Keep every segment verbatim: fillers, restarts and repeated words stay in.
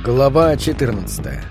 Глава четырнадцатая.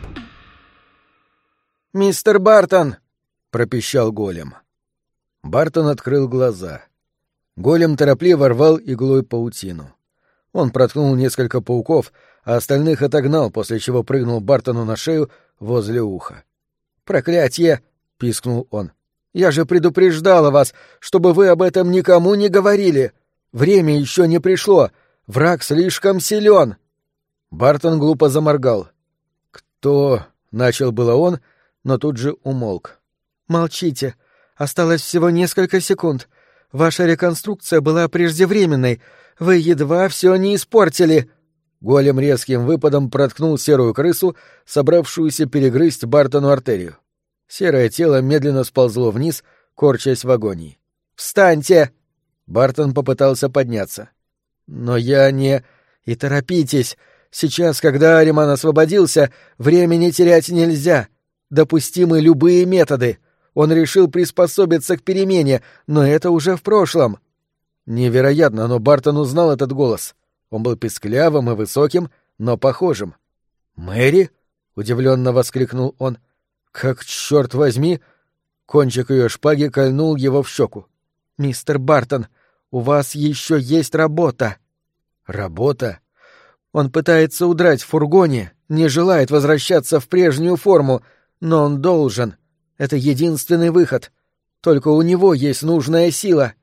«Мистер Бартон!» — пропищал голем. Бартон открыл глаза. Голем торопливо рвал иглой паутину. Он проткнул несколько пауков, а остальных отогнал, после чего прыгнул Бартону на шею возле уха. «Проклятье!» — пискнул он. «Я же предупреждала вас, чтобы вы об этом никому не говорили! Время еще не пришло! Враг слишком силен!» Бартон глупо заморгал. «Кто?» — начал было он, но тут же умолк. «Молчите. Осталось всего несколько секунд. Ваша реконструкция была преждевременной. Вы едва все не испортили!» Голем резким выпадом проткнул серую крысу, собравшуюся перегрызть Бартону артерию. Серое тело медленно сползло вниз, корчась в агонии. «Встаньте!» Бартон попытался подняться. «Но я не...» «И торопитесь! Сейчас, когда Ариман освободился, времени терять нельзя. Допустимы любые методы. Он решил приспособиться к перемене, но это уже в прошлом». Невероятно, но Бартон узнал этот голос. Он был писклявым и высоким, но похожим. «Мэри?» — удивленно воскликнул он. «Как, черт возьми!» Кончик ее шпаги кольнул его в щеку. «Мистер Бартон, у вас еще есть работа». «Работа?» Он пытается удрать в фургоне, не желает возвращаться в прежнюю форму, но он должен. Это единственный выход. Только у него есть нужная сила».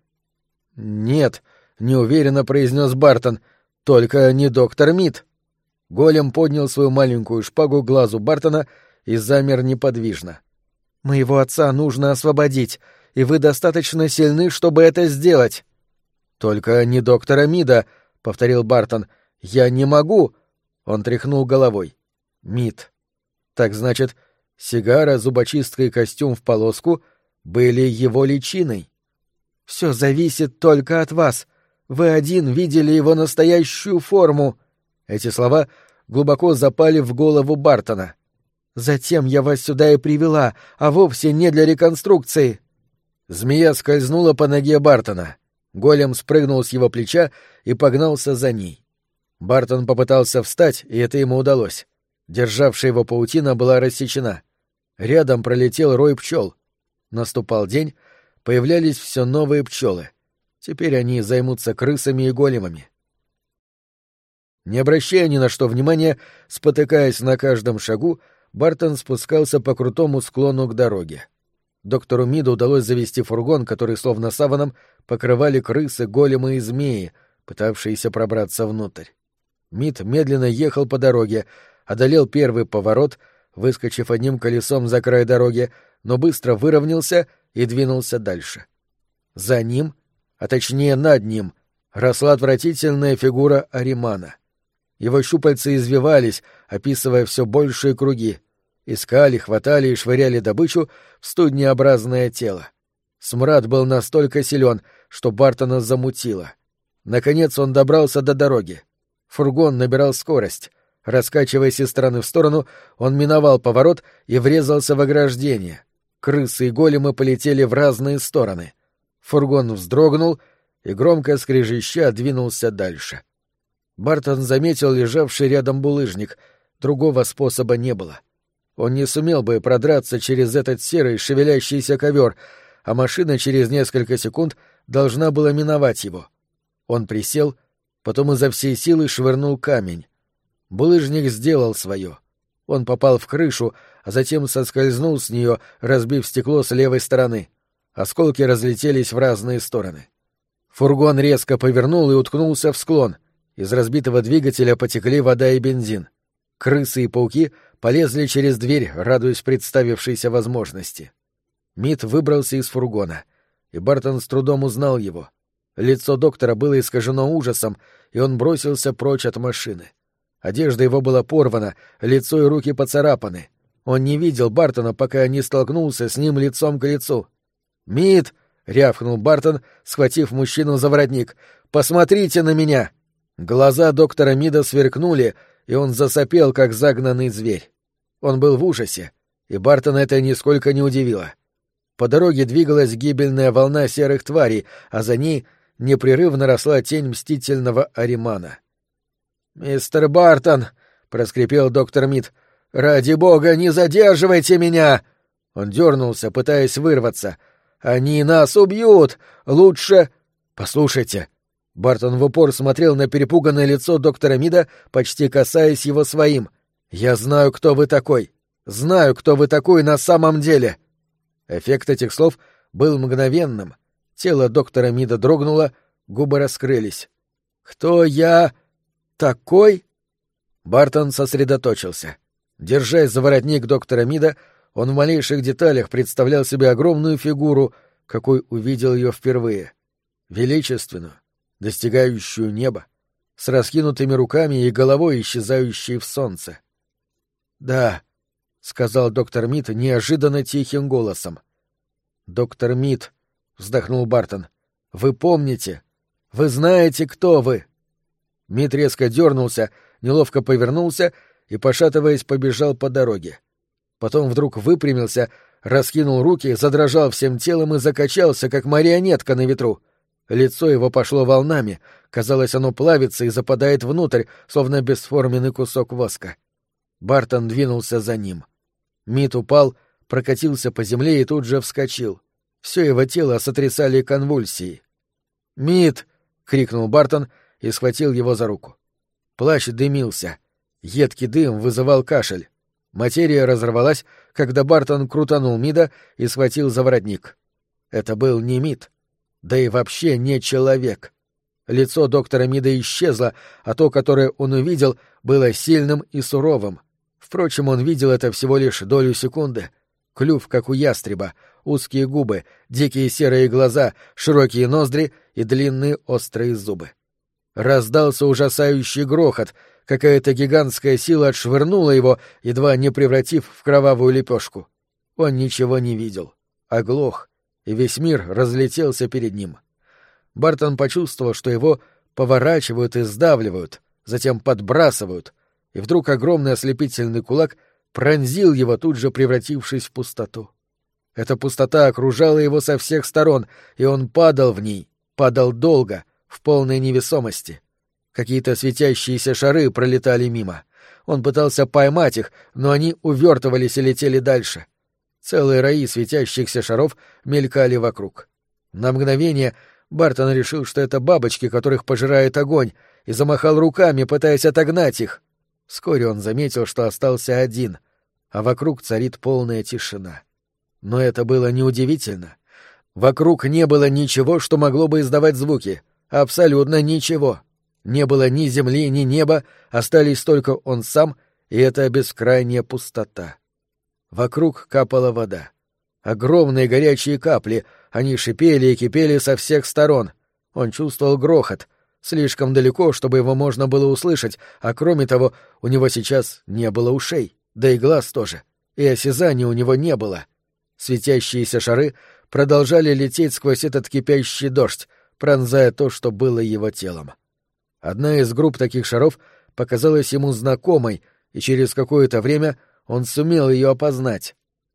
«Нет», — неуверенно произнес Бартон, — «только не доктор Мид». Голем поднял свою маленькую шпагу к глазу Бартона и замер неподвижно. «Моего отца нужно освободить, и вы достаточно сильны, чтобы это сделать». «Только не доктора Мида», — повторил Бартон. «Я не могу!» — он тряхнул головой. «Мид. Так значит, сигара, зубочистка и костюм в полоску были его личиной?» «Все зависит только от вас. Вы один видели его настоящую форму». Эти слова глубоко запали в голову Бартона. «Затем я вас сюда и привела, а вовсе не для реконструкции». Змея скользнула по ноге Бартона. Голем спрыгнул с его плеча и погнался за ней. Бартон попытался встать, и это ему удалось. Державшая его паутина была рассечена. Рядом пролетел рой пчел. Наступал день, появлялись все новые пчелы. Теперь они займутся крысами и големами. Не обращая ни на что внимания, спотыкаясь на каждом шагу, Бартон спускался по крутому склону к дороге. Доктору Миду удалось завести фургон, который словно саваном покрывали крысы, големы и змеи, пытавшиеся пробраться внутрь. Мид медленно ехал по дороге, одолел первый поворот, выскочив одним колесом за край дороги, но быстро выровнялся и двинулся дальше. За ним, а точнее над ним, росла отвратительная фигура Аримана. Его щупальца извивались, описывая все большие круги. Искали, хватали и швыряли добычу в студнеобразное тело. Смрад был настолько силен, что Бартона замутило. Наконец он добрался до дороги. Фургон набирал скорость. Раскачиваясь из стороны в сторону, он миновал поворот и врезался в ограждение. Крысы и големы полетели в разные стороны. Фургон вздрогнул и, громко скрежеща, двинулся дальше. Бартон заметил лежавший рядом булыжник. Другого способа не было. Он не сумел бы продраться через этот серый шевелящийся ковер, а машина через несколько секунд должна была миновать его. Он присел, потом изо всей силы швырнул камень. Булыжник сделал свое. Он попал в крышу, а затем соскользнул с нее, разбив стекло с левой стороны. Осколки разлетелись в разные стороны. Фургон резко повернул и уткнулся в склон. Из разбитого двигателя потекли вода и бензин. Крысы и пауки полезли через дверь, радуясь представившейся возможности. Мид выбрался из фургона, и Бартон с трудом узнал его. Лицо доктора было искажено ужасом, и он бросился прочь от машины. Одежда его была порвана, лицо и руки поцарапаны. Он не видел Бартона, пока не столкнулся с ним лицом к лицу. «Мид!» — рявкнул Бартон, схватив мужчину за воротник. «Посмотрите на меня!» Глаза доктора Мида сверкнули, и он засопел, как загнанный зверь. Он был в ужасе, и Бартона это нисколько не удивило. По дороге двигалась гибельная волна серых тварей, а за ней непрерывно росла тень мстительного Аримана. «Мистер Бартон, проскрипел доктор Мид. «Ради бога, не задерживайте меня!» Он дернулся, пытаясь вырваться. «Они нас убьют! Лучше...» «Послушайте!» Бартон в упор смотрел на перепуганное лицо доктора Мида, почти касаясь его своим. «Я знаю, кто вы такой! Знаю, кто вы такой на самом деле!» Эффект этих слов был мгновенным. Тело доктора Мида дрогнуло, губы раскрылись. «Кто я... такой?» Бартон сосредоточился. Держась за воротник доктора Мида, он в малейших деталях представлял себе огромную фигуру, какой увидел ее впервые. Величественную, достигающую неба, с раскинутыми руками и головой, исчезающей в солнце. «Да», — сказал доктор Мид неожиданно тихим голосом. «Доктор Мид», — вздохнул Бартон, — «вы помните? Вы знаете, кто вы?» Мид резко дернулся, неловко повернулся и, пошатываясь, побежал по дороге. Потом вдруг выпрямился, раскинул руки, задрожал всем телом и закачался, как марионетка на ветру. Лицо его пошло волнами, казалось, оно плавится и западает внутрь, словно бесформенный кусок воска. Бартон двинулся за ним. Мид упал, прокатился по земле и тут же вскочил. Все его тело сотрясали конвульсии. «Мид!» — крикнул Бартон и схватил его за руку. Плащ дымился. Едкий дым вызывал кашель. Материя разорвалась, когда Бартон крутанул Мида и схватил за воротник. Это был не Мид, да и вообще не человек. Лицо доктора Мида исчезло, а то, которое он увидел, было сильным и суровым. Впрочем, он видел это всего лишь долю секунды. Клюв, как у ястреба, узкие губы, дикие серые глаза, широкие ноздри и длинные острые зубы. Раздался ужасающий грохот, какая-то гигантская сила отшвырнула его, едва не превратив в кровавую лепешку. Он ничего не видел, оглох, и весь мир разлетелся перед ним. Бартон почувствовал, что его поворачивают и сдавливают, затем подбрасывают, и вдруг огромный ослепительный кулак пронзил его, тут же превратившись в пустоту. Эта пустота окружала его со всех сторон, и он падал в ней, падал долго, в полной невесомости. Какие-то светящиеся шары пролетали мимо. Он пытался поймать их, но они увертывались и летели дальше. Целые раи светящихся шаров мелькали вокруг. На мгновение Бартон решил, что это бабочки, которых пожирает огонь, и замахал руками, пытаясь отогнать их. Вскоре он заметил, что остался один, а вокруг царит полная тишина. Но это было неудивительно. Вокруг не было ничего, что могло бы издавать звуки. Абсолютно ничего. Не было ни земли, ни неба, остались только он сам и эта бескрайняя пустота. Вокруг капала вода. Огромные горячие капли, они шипели и кипели со всех сторон. Он чувствовал грохот, слишком далеко, чтобы его можно было услышать, а кроме того, у него сейчас не было ушей, да и глаз тоже, и осязания у него не было. Светящиеся шары продолжали лететь сквозь этот кипящий дождь, пронзая то, что было его телом. Одна из групп таких шаров показалась ему знакомой, и через какое-то время он сумел ее опознать.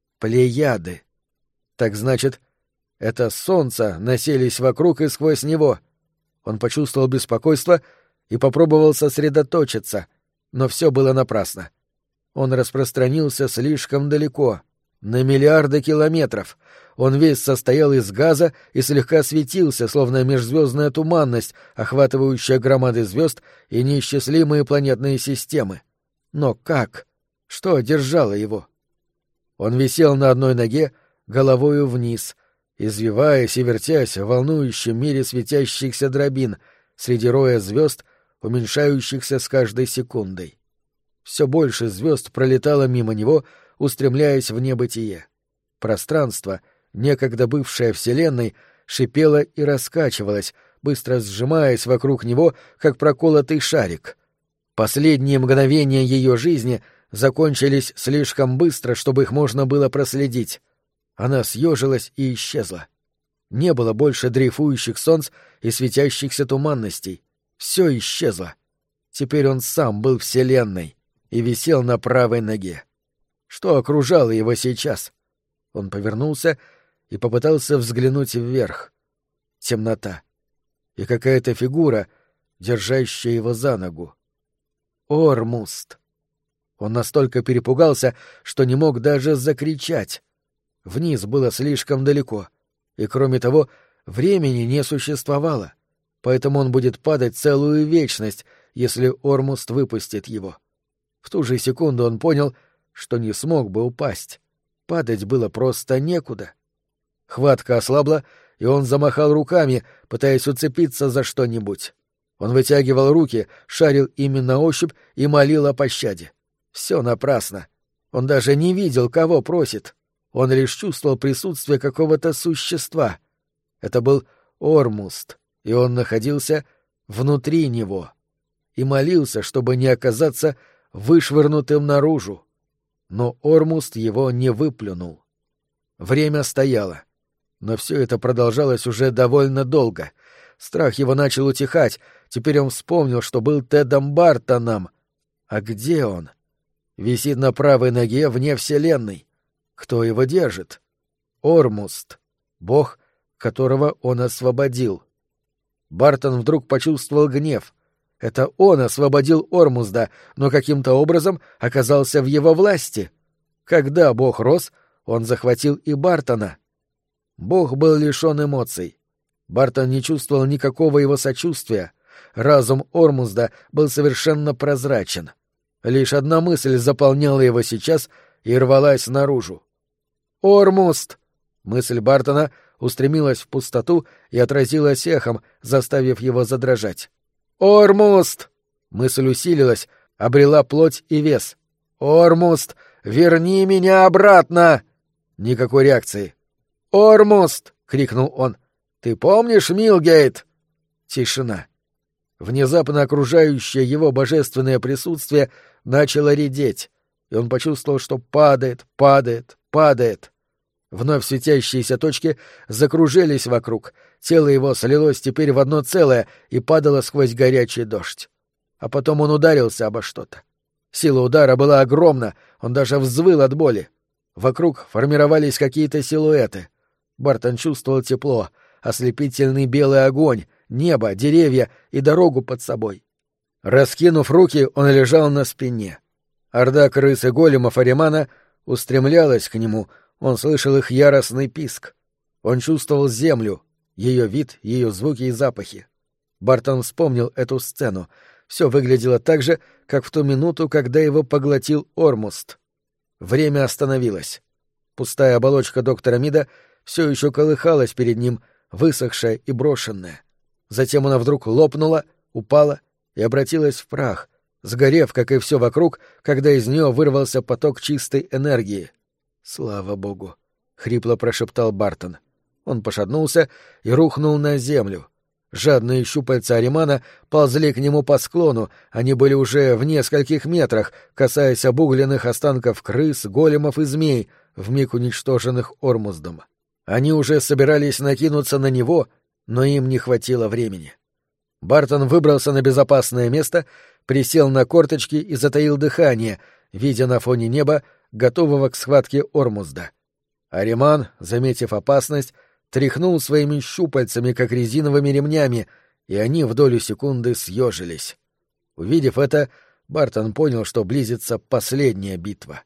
Плеяды. Так значит, это солнце носились вокруг и сквозь него. Он почувствовал беспокойство и попробовал сосредоточиться, но все было напрасно. Он распространился слишком далеко, на миллиарды километров. Он весь состоял из газа и слегка светился, словно межзвездная туманность, охватывающая громады звезд и неисчислимые планетные системы. Но как? Что держало его? Он висел на одной ноге, головою вниз, извиваясь и вертясь в волнующем мире светящихся дробин, среди роя звезд, уменьшающихся с каждой секундой. Все больше звезд пролетало мимо него, устремляясь в небытие. Пространство, некогда бывшее Вселенной, шипело и раскачивалось, быстро сжимаясь вокруг него, как проколотый шарик. Последние мгновения ее жизни закончились слишком быстро, чтобы их можно было проследить. Она съежилась и исчезла. Не было больше дрейфующих солнц и светящихся туманностей. Все исчезло. Теперь он сам был Вселенной и висел на правой ноге. Что окружало его сейчас? Он повернулся и попытался взглянуть вверх. Темнота. И какая-то фигура, держащая его за ногу. Ормуст. Он настолько перепугался, что не мог даже закричать. Вниз было слишком далеко, и, кроме того, времени не существовало, поэтому он будет падать целую вечность, если Ормуст выпустит его. В ту же секунду он понял, что не смог бы упасть. Падать было просто некуда. Хватка ослабла, и он замахал руками, пытаясь уцепиться за что-нибудь. Он вытягивал руки, шарил ими на ощупь и молил о пощаде. Все напрасно. Он даже не видел, кого просит. Он лишь чувствовал присутствие какого-то существа. Это был Ормуст, и он находился внутри него. И молился, чтобы не оказаться вышвырнутым наружу. Но Ормуст его не выплюнул. Время стояло. Но все это продолжалось уже довольно долго. Страх его начал утихать. Теперь он вспомнил, что был Тедом Бартоном. А где он? Висит на правой ноге вне Вселенной. Кто его держит? Ормуст, бог, которого он освободил. Бартон вдруг почувствовал гнев. Это он освободил Ормузда, но каким-то образом оказался в его власти. Когда бог рос, он захватил и Бартона. Бог был лишен эмоций. Бартон не чувствовал никакого его сочувствия. Разум Ормузда был совершенно прозрачен. Лишь одна мысль заполняла его сейчас и рвалась наружу. «Ормуст!» Мысль Бартона устремилась в пустоту и отразилась эхом, заставив его задрожать. «Ормуст!» Мысль усилилась, обрела плоть и вес. «Ормуст! Верни меня обратно!» Никакой реакции. «Ормуст!» — крикнул он. «Ты помнишь Милгейт?» Тишина. Внезапно окружающее его божественное присутствие начало редеть, и он почувствовал, что падает, падает, падает. Вновь светящиеся точки закружились вокруг, тело его слилось теперь в одно целое и падало сквозь горячий дождь. А потом он ударился обо что-то. Сила удара была огромна, он даже взвыл от боли. Вокруг формировались какие-то силуэты. Бартон чувствовал тепло, ослепительный белый огонь, небо, деревья и дорогу под собой. Раскинув руки, он лежал на спине. Орда крыс и големов Аримана устремлялась к нему, он слышал их яростный писк. Он чувствовал землю, ее вид, ее звуки и запахи. Бартон вспомнил эту сцену. Все выглядело так же, как в ту минуту, когда его поглотил Ормуст. Время остановилось. Пустая оболочка доктора Мида все еще колыхалась перед ним, высохшая и брошенная. Затем она вдруг лопнула, упала и обратилась в прах, сгорев, как и все вокруг, когда из нее вырвался поток чистой энергии. «Слава богу!» — хрипло прошептал Бартон. Он пошатнулся и рухнул на землю. Жадные щупальца Аримана ползли к нему по склону, они были уже в нескольких метрах, касаясь обугленных останков крыс, големов и змей, вмиг уничтоженных Ормуздом. Они уже собирались накинуться на него, но им не хватило времени. Бартон выбрался на безопасное место, присел на корточки и затаил дыхание, видя на фоне неба готового к схватке Ормузда. Ариман, заметив опасность, тряхнул своими щупальцами, как резиновыми ремнями, и они в долю секунды съежились. Увидев это, Бартон понял, что близится последняя битва.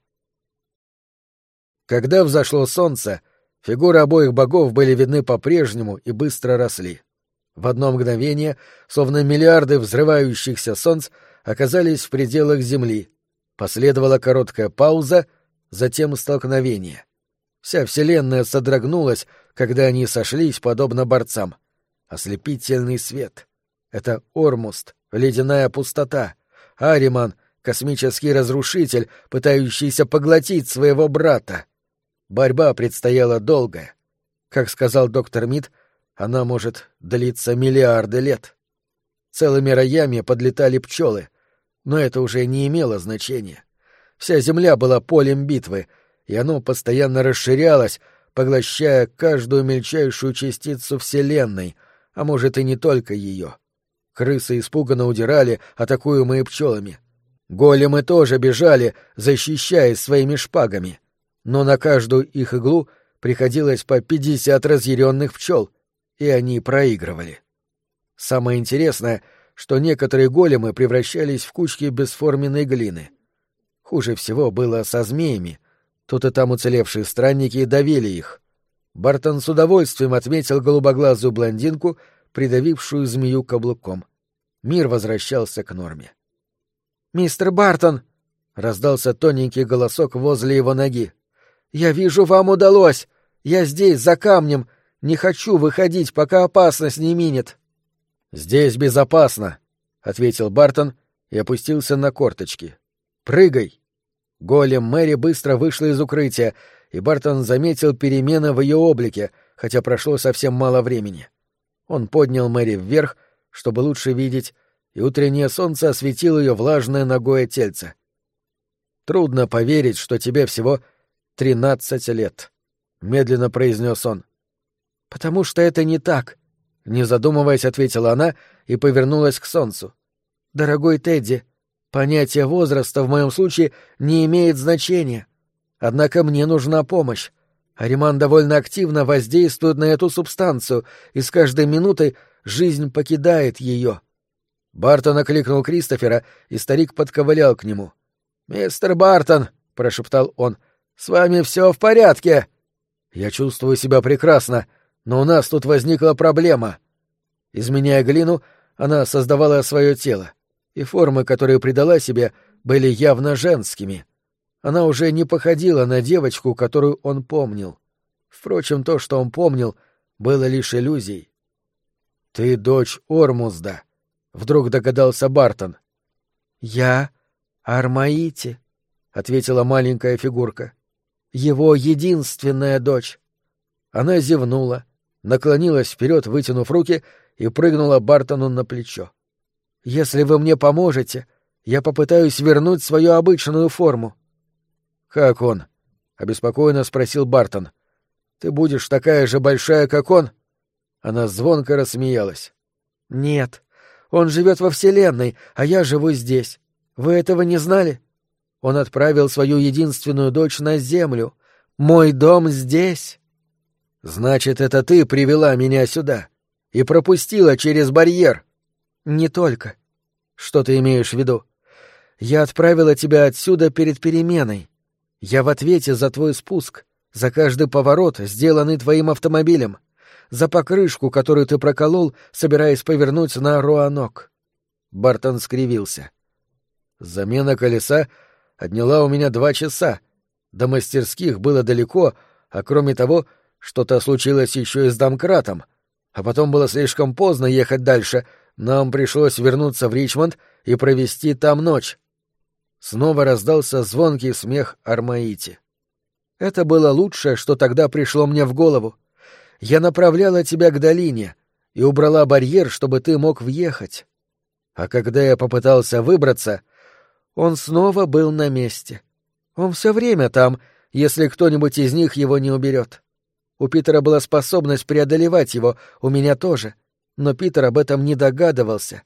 Когда взошло солнце, фигуры обоих богов были видны по-прежнему и быстро росли. В одно мгновение, словно миллиарды взрывающихся солнц, оказались в пределах Земли. Последовала короткая пауза, затем столкновение. Вся Вселенная содрогнулась, когда они сошлись, подобно борцам. Ослепительный свет. Это Ормуст, ледяная пустота. Ариман — космический разрушитель, пытающийся поглотить своего брата. Борьба предстояла долгая. Как сказал доктор Мид, она может длиться миллиарды лет. Целыми роями подлетали пчелы, но это уже не имело значения. Вся Земля была полем битвы, и оно постоянно расширялось, поглощая каждую мельчайшую частицу Вселенной, а может и не только ее. Крысы испуганно удирали, атакуемые пчелами. Големы тоже бежали, защищаясь своими шпагами. Но на каждую их иглу приходилось по пятьдесят разъяренных пчел, и они проигрывали. Самое интересное, что некоторые големы превращались в кучки бесформенной глины. Хуже всего было со змеями. Тут и там уцелевшие странники давили их. Бартон с удовольствием отметил голубоглазую блондинку, придавившую змею каблуком. Мир возвращался к норме. «Мистер Бартон!» — раздался тоненький голосок возле его ноги. «Я вижу, вам удалось! Я здесь, за камнем! Не хочу выходить, пока опасность не минет!» «Здесь безопасно!» — ответил Бартон и опустился на корточки. «Прыгай!» Голем Мэри быстро вышла из укрытия, и Бартон заметил перемены в ее облике, хотя прошло совсем мало времени. Он поднял Мэри вверх, чтобы лучше видеть, и утреннее солнце осветило ее влажное нагое тельце. «Трудно поверить, что тебе всего тринадцать лет», — медленно произнес он. «Потому что это не так», — не задумываясь, ответила она и повернулась к солнцу. «Дорогой Тедди, понятие возраста в моем случае не имеет значения. Однако мне нужна помощь. Ариман довольно активно воздействует на эту субстанцию, и с каждой минутой жизнь покидает ее». Бартон окликнул Кристофера, и старик подковылял к нему. «Мистер Бартон», — прошептал он, — «с вами все в порядке?» «Я чувствую себя прекрасно, но у нас тут возникла проблема». Изменяя глину, она создавала свое тело, и формы, которые придала себе, были явно женскими. Она уже не походила на девочку, которую он помнил. Впрочем, то, что он помнил, было лишь иллюзией. «Ты дочь Ормузда», — вдруг догадался Бартон. «Я Армаити», — ответила маленькая фигурка. «Его единственная дочь». Она зевнула, наклонилась вперед, вытянув руки, и прыгнула Бартону на плечо. «Если вы мне поможете, я попытаюсь вернуть свою обычную форму». «Как он?» — обеспокоенно спросил Бартон. «Ты будешь такая же большая, как он?» Она звонко рассмеялась. «Нет, он живет во Вселенной, а я живу здесь. Вы этого не знали? Он отправил свою единственную дочь на Землю. Мой дом здесь». «Значит, это ты привела меня сюда и пропустила через барьер?» «Не только». «Что ты имеешь в виду?» «Я отправила тебя отсюда перед переменой. Я в ответе за твой спуск, за каждый поворот, сделанный твоим автомобилем, за покрышку, которую ты проколол, собираясь повернуть на Роанок». Бартон скривился. «Замена колеса отняла у меня два часа. До мастерских было далеко, а кроме того, что-то случилось еще и с домкратом. А потом было слишком поздно ехать дальше. Нам пришлось вернуться в Ричмонд и провести там ночь». Снова раздался звонкий смех Армаити. «Это было лучшее, что тогда пришло мне в голову. Я направляла тебя к долине и убрала барьер, чтобы ты мог въехать. А когда я попытался выбраться, он снова был на месте. Он все время там, если кто-нибудь из них его не уберет. У Питера была способность преодолевать его, у меня тоже, но Питер об этом не догадывался».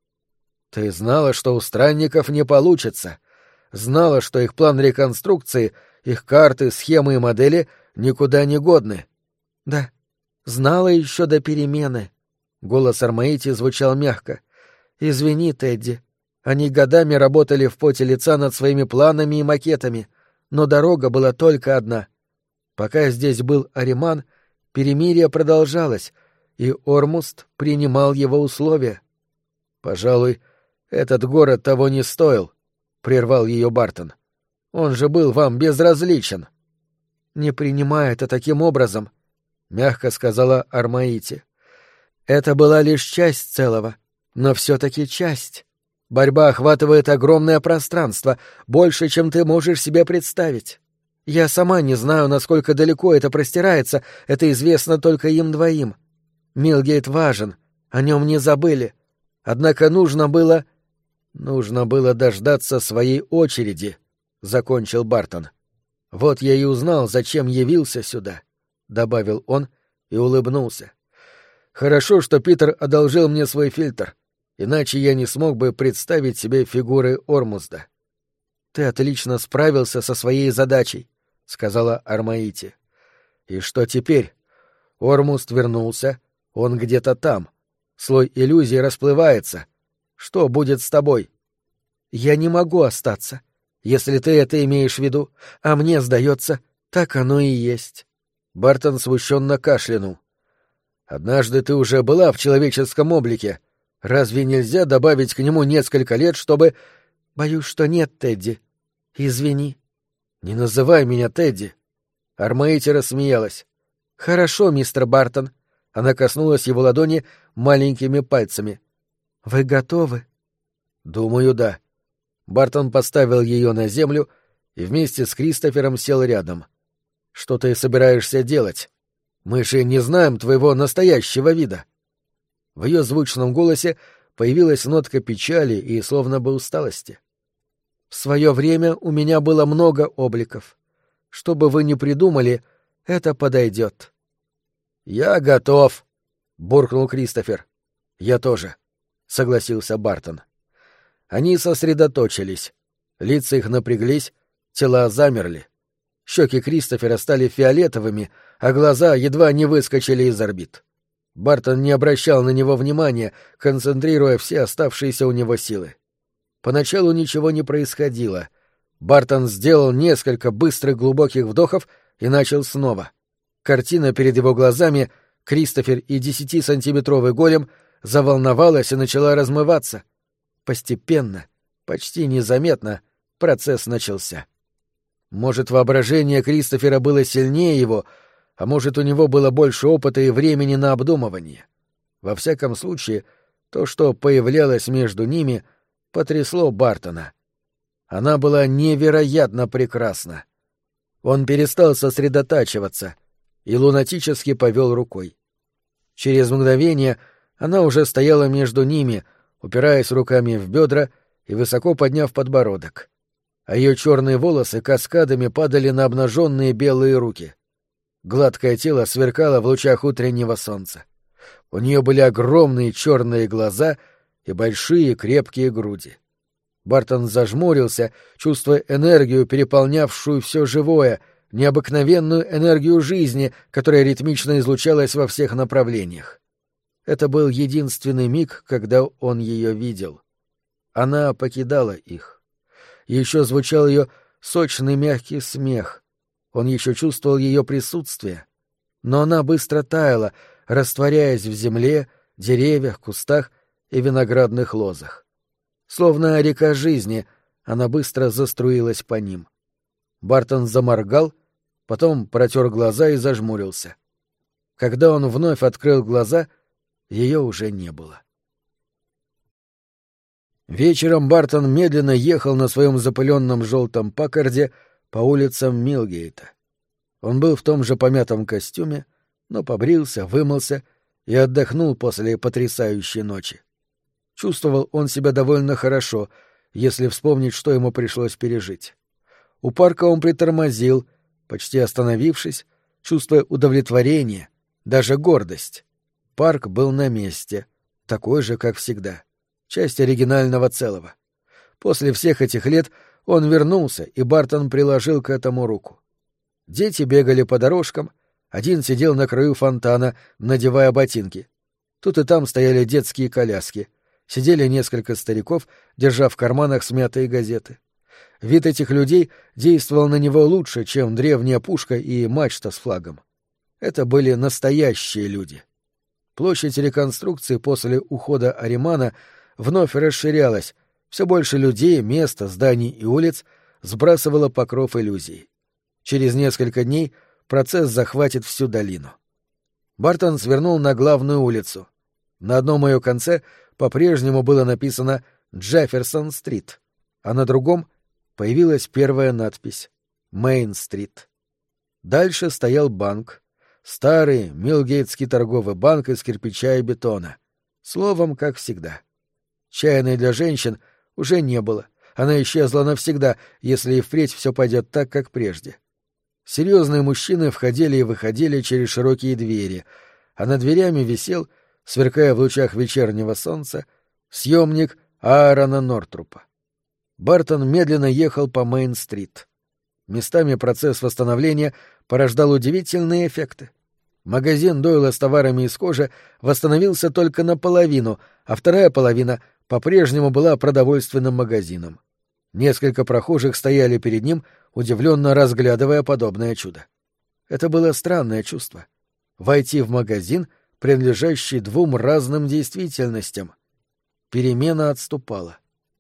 «Ты знала, что у странников не получится. Знала, что их план реконструкции, их карты, схемы и модели никуда не годны». «Да, знала еще до перемены». Голос Армаити звучал мягко. «Извини, Тедди. Они годами работали в поте лица над своими планами и макетами, но дорога была только одна. Пока здесь был Ариман, перемирие продолжалось, и Ормуст принимал его условия». «Пожалуй, этот город того не стоил», — прервал ее Бартон. «Он же был вам безразличен». «Не принимай это таким образом», — мягко сказала Армаити. «Это была лишь часть целого, но все-таки часть. Борьба охватывает огромное пространство, больше, чем ты можешь себе представить. Я сама не знаю, насколько далеко это простирается, это известно только им двоим. Милгейт важен, о нем не забыли. Однако нужно было...» «Нужно было дождаться своей очереди», — закончил Бартон. «Вот я и узнал, зачем явился сюда», — добавил он и улыбнулся. «Хорошо, что Питер одолжил мне свой фильтр, иначе я не смог бы представить себе фигуры Ормузда». «Ты отлично справился со своей задачей», — сказала Армаити. «И что теперь? Ормузд вернулся, он где-то там. Слой иллюзий расплывается. Что будет с тобой?» «Я не могу остаться. если ты это имеешь в виду, а мне сдается, так оно и есть. Бартон смущенно кашлянул. Однажды ты уже была в человеческом облике. Разве нельзя добавить к нему несколько лет, чтобы... Боюсь, что нет, Тедди. Извини. Не называй меня Тедди. Армаити рассмеялась. Хорошо, мистер Бартон. Она коснулась его ладони маленькими пальцами. Вы готовы? Думаю, да. Бартон поставил ее на землю и вместе с Кристофером сел рядом. Что ты собираешься делать? Мы же не знаем твоего настоящего вида. В ее звучном голосе появилась нотка печали и словно бы усталости. В свое время у меня было много обликов. Что бы вы ни придумали, это подойдет. — Я готов, — буркнул Кристофер. — Я тоже, — согласился Бартон. Они сосредоточились. Лица их напряглись, тела замерли. Щеки Кристофера стали фиолетовыми, а глаза едва не выскочили из орбит. Бартон не обращал на него внимания, концентрируя все оставшиеся у него силы. Поначалу ничего не происходило. Бартон сделал несколько быстрых глубоких вдохов и начал снова. Картина перед его глазами, Кристофер и десятисантиметровый голем, заволновалась и начала размываться. Постепенно, почти незаметно, процесс начался. Может, воображение Кристофера было сильнее его, а может, у него было больше опыта и времени на обдумывание. Во всяком случае, то, что появлялось между ними, потрясло Бартона. Она была невероятно прекрасна. Он перестал сосредотачиваться и лунатически повел рукой. Через мгновение она уже стояла между ними, упираясь руками в бедра и высоко подняв подбородок. А ее черные волосы каскадами падали на обнаженные белые руки. Гладкое тело сверкало в лучах утреннего солнца. У нее были огромные черные глаза и большие крепкие груди. Бартон зажмурился, чувствуя энергию, переполнявшую все живое, необыкновенную энергию жизни, которая ритмично излучалась во всех направлениях. Это был единственный миг, когда он ее видел. Она покидала их. Еще звучал ее сочный мягкий смех. Он еще чувствовал ее присутствие. Но она быстро таяла, растворяясь в земле, деревьях, кустах и виноградных лозах. Словно река жизни, она быстро заструилась по ним. Бартон заморгал, потом протер глаза и зажмурился. Когда он вновь открыл глаза, ее уже не было. Вечером Бартон медленно ехал на своем запыленном желтом Паккарде по улицам Милгейта. Он был в том же помятом костюме, но побрился, вымылся и отдохнул после потрясающей ночи. Чувствовал он себя довольно хорошо, если вспомнить, что ему пришлось пережить. У парка он притормозил, почти остановившись, чувствуя удовлетворение, даже гордость. Парк был на месте, такой же, как всегда, часть оригинального целого. После всех этих лет он вернулся, и Бартон приложил к этому руку. Дети бегали по дорожкам, один сидел на краю фонтана, надевая ботинки. Тут и там стояли детские коляски. Сидели несколько стариков, держа в карманах смятые газеты. Вид этих людей действовал на него лучше, чем древняя пушка и мачта с флагом. Это были настоящие люди. Площадь реконструкции после ухода Аримана вновь расширялась, все больше людей, места, зданий и улиц сбрасывало покров иллюзий. Через несколько дней процесс захватит всю долину. Бартон свернул на главную улицу. На одном ее конце по-прежнему было написано «Джефферсон-стрит», а на другом появилась первая надпись «Мейн-стрит». Дальше стоял банк, старый Милгейтский торговый банк из кирпича и бетона. Словом, как всегда. Чайной для женщин уже не было, она исчезла навсегда, если и впредь все пойдет так, как прежде. Серьезные мужчины входили и выходили через широкие двери, а над дверями висел, сверкая в лучах вечернего солнца, съемник Аарона Нортрупа. Бартон медленно ехал по Мейн-стрит. Местами процесс восстановления порождал удивительные эффекты. Магазин Дойла с товарами из кожи восстановился только наполовину, а вторая половина по-прежнему была продовольственным магазином. Несколько прохожих стояли перед ним, удивленно разглядывая подобное чудо. Это было странное чувство — войти в магазин, принадлежащий двум разным действительностям. Перемена отступала.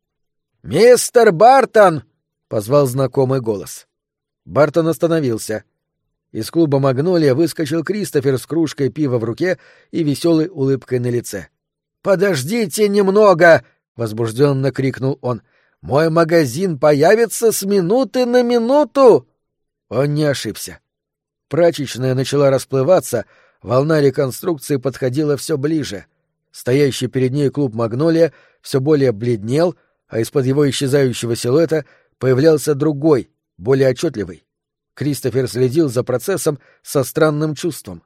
«Мистер Бартон!» — позвал знакомый голос. Бартон остановился. Из клуба «Магнолия» выскочил Кристофер с кружкой пива в руке и веселой улыбкой на лице. «Подождите немного!» — возбужденно крикнул он. «Мой магазин появится с минуты на минуту!» Он не ошибся. Прачечная начала расплываться, волна реконструкции подходила все ближе. Стоящий перед ней клуб «Магнолия» все более бледнел, а из-под его исчезающего силуэта появлялся другой, более отчетливый. Кристофер следил за процессом со странным чувством.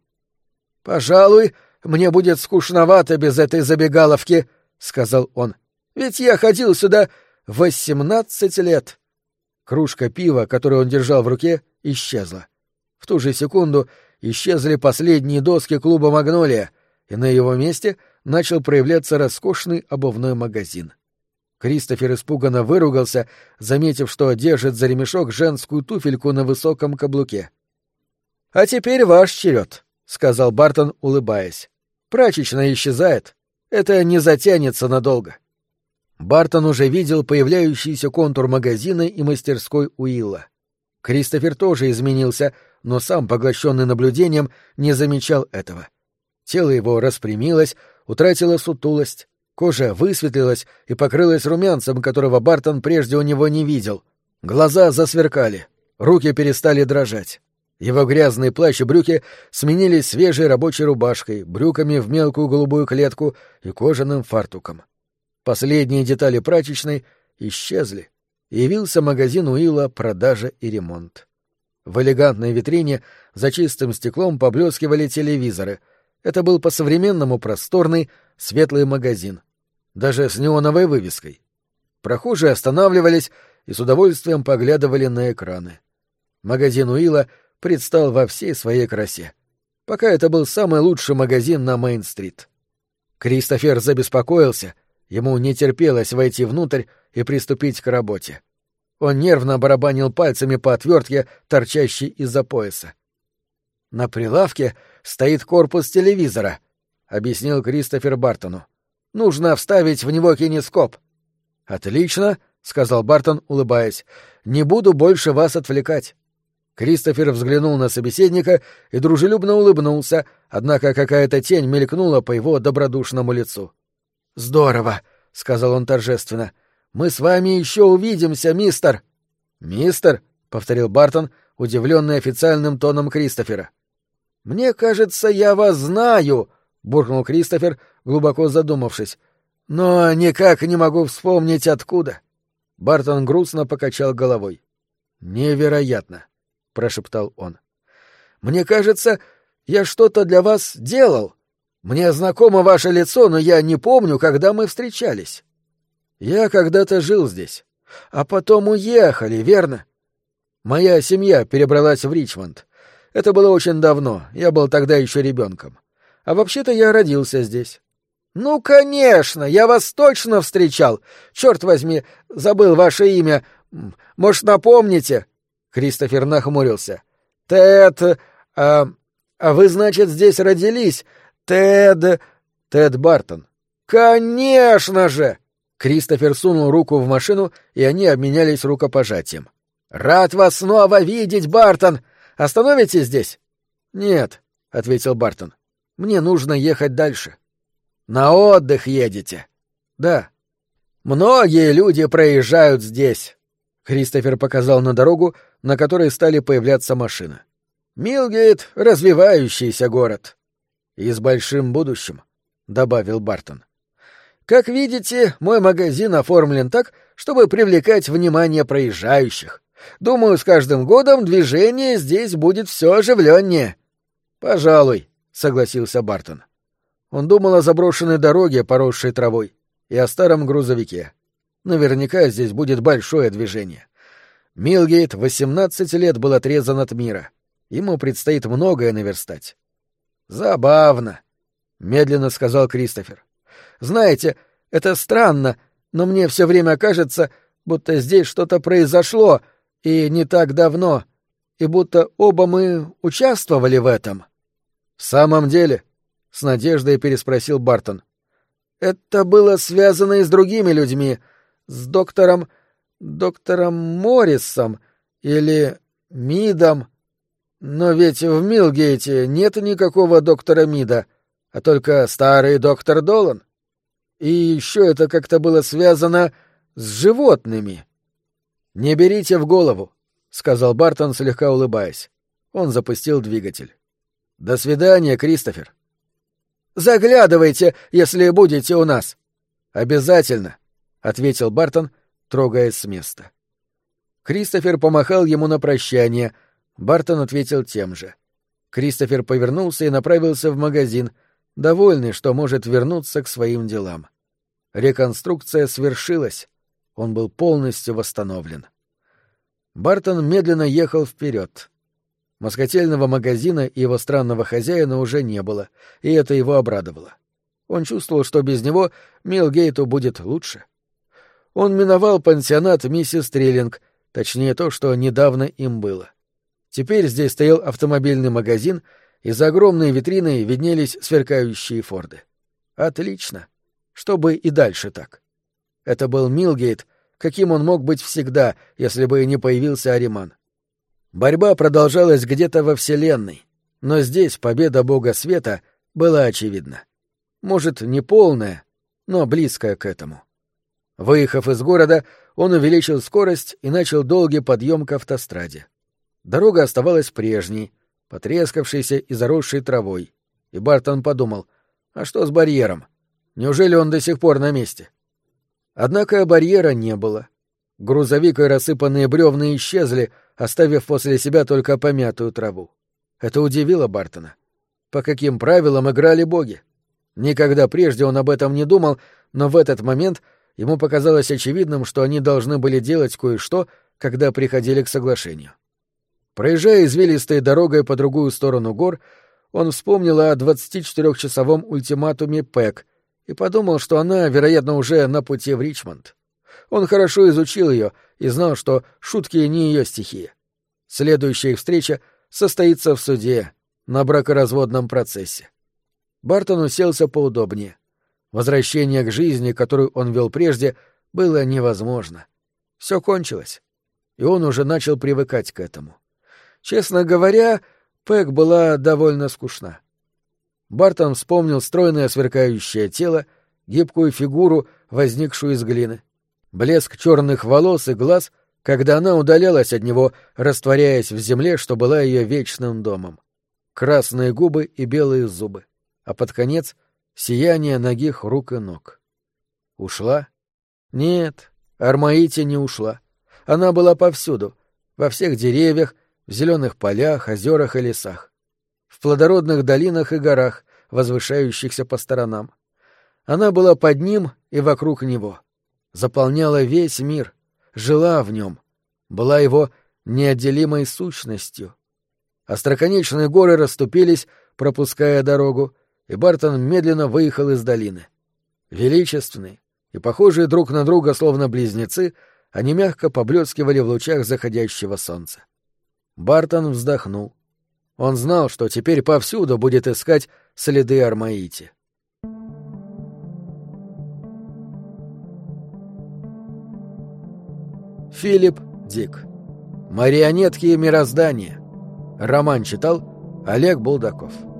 «Пожалуй, мне будет скучновато без этой забегаловки», — сказал он. «Ведь я ходил сюда восемнадцать лет». Кружка пива, которую он держал в руке, исчезла. В ту же секунду исчезли последние доски клуба «Магнолия», и на его месте начал проявляться роскошный обувной магазин. Кристофер испуганно выругался, заметив, что держит за ремешок женскую туфельку на высоком каблуке. «А теперь ваш черед», — сказал Бартон, улыбаясь. «Прачечная исчезает. Это не затянется надолго». Бартон уже видел появляющийся контур магазина и мастерской Уилла. Кристофер тоже изменился, но сам, поглощенный наблюдением, не замечал этого. Тело его распрямилось, утратило сутулость, кожа высветлилась и покрылась румянцем, которого Бартон прежде у него не видел. Глаза засверкали, руки перестали дрожать. Его грязные плащ и брюки сменились свежей рабочей рубашкой, брюками в мелкую голубую клетку и кожаным фартуком. Последние детали прачечной исчезли, и явился магазин Уилла «Продажа и ремонт». В элегантной витрине за чистым стеклом поблескивали телевизоры. Это был по-современному просторный, светлый магазин. Даже с неоновой вывеской. Прохожие останавливались и с удовольствием поглядывали на экраны. Магазин Уилла предстал во всей своей красе. Пока это был самый лучший магазин на Мейн-стрит. Кристофер забеспокоился, ему не терпелось войти внутрь и приступить к работе. Он нервно барабанил пальцами по отвертке, торчащей из-за пояса. «На прилавке стоит корпус телевизора», — объяснил Кристофер Бартону. «Нужно вставить в него кинескоп». «Отлично», — сказал Бартон, улыбаясь. «Не буду больше вас отвлекать». Кристофер взглянул на собеседника и дружелюбно улыбнулся, однако какая-то тень мелькнула по его добродушному лицу. «Здорово», — сказал он торжественно. «Мы с вами еще увидимся, мистер». «Мистер», — повторил Бартон, удивленный официальным тоном Кристофера. «Мне кажется, я вас знаю», — буркнул Кристофер, глубоко задумавшись. «Но никак не могу вспомнить, откуда». Бартон грустно покачал головой. «Невероятно», — прошептал он. «Мне кажется, я что-то для вас делал. Мне знакомо ваше лицо, но я не помню, когда мы встречались. Я когда-то жил здесь, а потом уехали, верно? Моя семья перебралась в Ричмонд. Это было очень давно, я был тогда еще ребенком. А вообще-то я родился здесь». «Ну, конечно, я вас точно встречал. Черт возьми, забыл ваше имя. Может, напомните?» Кристофер нахмурился. «Тед... А, а вы, значит, здесь родились? Тед... Тед Бартон». «Конечно же!» Кристофер сунул руку в машину, и они обменялись рукопожатием. «Рад вас снова видеть, Бартон! Остановитесь здесь?» «Нет», — ответил Бартон. «Мне нужно ехать дальше». «На отдых едете?» «Да». «Многие люди проезжают здесь». Кристофер показал на дорогу, на которой стали появляться машины. «Милгейт — развивающийся город». «И с большим будущим», — добавил Бартон. «Как видите, мой магазин оформлен так, чтобы привлекать внимание проезжающих. Думаю, с каждым годом движение здесь будет все оживленнее». «Пожалуй», — согласился Бартон. Он думал о заброшенной дороге, поросшей травой, и о старом грузовике. Наверняка здесь будет большое движение. Милгейт восемнадцать лет был отрезан от мира. Ему предстоит многое наверстать. «Забавно», — медленно сказал Кристофер. «Знаете, это странно, но мне все время кажется, будто здесь что-то произошло, и не так давно, и будто оба мы участвовали в этом». «В самом деле?» — с надеждой переспросил Бартон. «Это было связано и с другими людьми, с доктором... доктором Моррисом или Мидом. Но ведь в Милгейте нет никакого доктора Мида, а только старый доктор Долан. И еще это как-то было связано с животными». «Не берите в голову», — сказал Бартон, слегка улыбаясь. Он запустил двигатель. «До свидания, Кристофер». «Заглядывайте, если будете у нас». «Обязательно», — ответил Бартон, трогаясь с места. Кристофер помахал ему на прощание. Бартон ответил тем же. Кристофер повернулся и направился в магазин, довольный, что может вернуться к своим делам. Реконструкция свершилась. Он был полностью восстановлен. Бартон медленно ехал вперед. Москотельного магазина и его странного хозяина уже не было, и это его обрадовало. Он чувствовал, что без него Милгейту будет лучше. Он миновал пансионат миссис Триллинг, точнее то, что недавно им было. Теперь здесь стоял автомобильный магазин, и за огромной витриной виднелись сверкающие форды. Отлично. Чтобы и дальше так. Это был Милгейт, каким он мог быть всегда, если бы не появился Ариман. Борьба продолжалась где-то во Вселенной, но здесь победа Бога Света была очевидна. Может, не полная, но близкая к этому. Выехав из города, он увеличил скорость и начал долгий подъем к автостраде. Дорога оставалась прежней, потрескавшейся и заросшей травой, и Бартон подумал, а что с барьером? Неужели он до сих пор на месте? Однако барьера не было. Грузовик и рассыпанные бревна исчезли, оставив после себя только помятую траву. Это удивило Бартона. По каким правилам играли боги? Никогда прежде он об этом не думал, но в этот момент ему показалось очевидным, что они должны были делать кое-что, когда приходили к соглашению. Проезжая извилистой дорогой по другую сторону гор, он вспомнил о двадцатичетырёхчасовом ультиматуме Пэк и подумал, что она, вероятно, уже на пути в Ричмонд. Он хорошо изучил ее и знал, что шутки не ее стихия. Следующая их встреча состоится в суде, на бракоразводном процессе. Бартон уселся поудобнее. Возвращение к жизни, которую он вел прежде, было невозможно. Все кончилось, и он уже начал привыкать к этому. Честно говоря, Пэк была довольно скучна. Бартон вспомнил стройное сверкающее тело, гибкую фигуру, возникшую из глины, блеск черных волос и глаз, когда она удалялась от него, растворяясь в земле, что была ее вечным домом. Красные губы и белые зубы, а под конец — сияние нагих рук и ног. Ушла? Нет, Армаити не ушла. Она была повсюду, во всех деревьях, в зеленых полях, озерах и лесах, в плодородных долинах и горах, возвышающихся по сторонам. Она была под ним и вокруг него, заполняла весь мир, жила в нем, была его неотделимой сущностью. Остроконечные горы расступились, пропуская дорогу, и Бартон медленно выехал из долины. Величественные и похожие друг на друга словно близнецы, они мягко поблескивали в лучах заходящего солнца. Бартон вздохнул. Он знал, что теперь повсюду будет искать следы Армаити. Филипп Дик. «Марионетки мироздания». Роман читал Олег Булдаков.